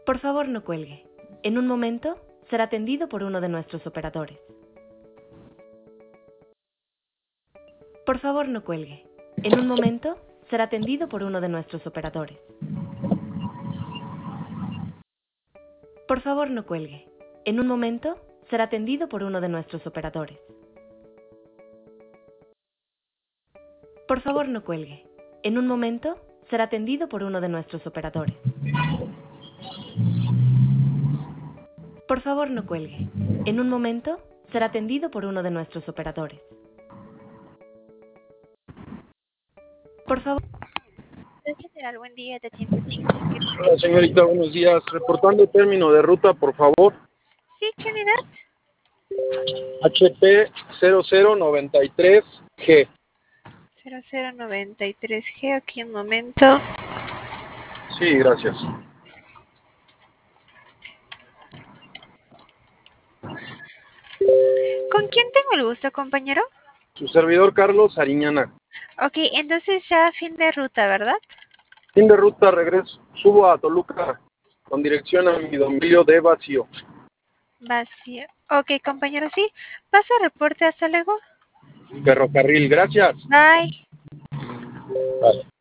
Por favor, no cuelgue. En un momento será atendido por uno de nuestros operadores. Por favor, no cuelgue. En un momento será atendido por uno de nuestros operadores. Por favor, no cuelgue. En un momento será atendido por uno de nuestros operadores. Por favor, no cuelgue. En un momento será atendido por uno de nuestros operadores. Por favor, no cuelgue. En un momento será atendido por uno de nuestros operadores. Por favor. General, buen día, te atiende Cintia. Hola, señorita, buenos días. Reportando término de ruta, por favor. Sí, ¿qué unidad? HP 0093G. 0093G, aquí un momento. Sí, gracias. ¿Con quién tengo el gusto, compañero? Su servidor Carlos Ariñana. Ok, entonces ya fin de ruta, ¿verdad? Fin de ruta, regreso. Subo a Toluca con dirección a mi domicilio de vacío. Vacío. Ok, compañero, sí. Pasa reporte, hasta luego. Ferrocarril, gracias. Bye. Vale.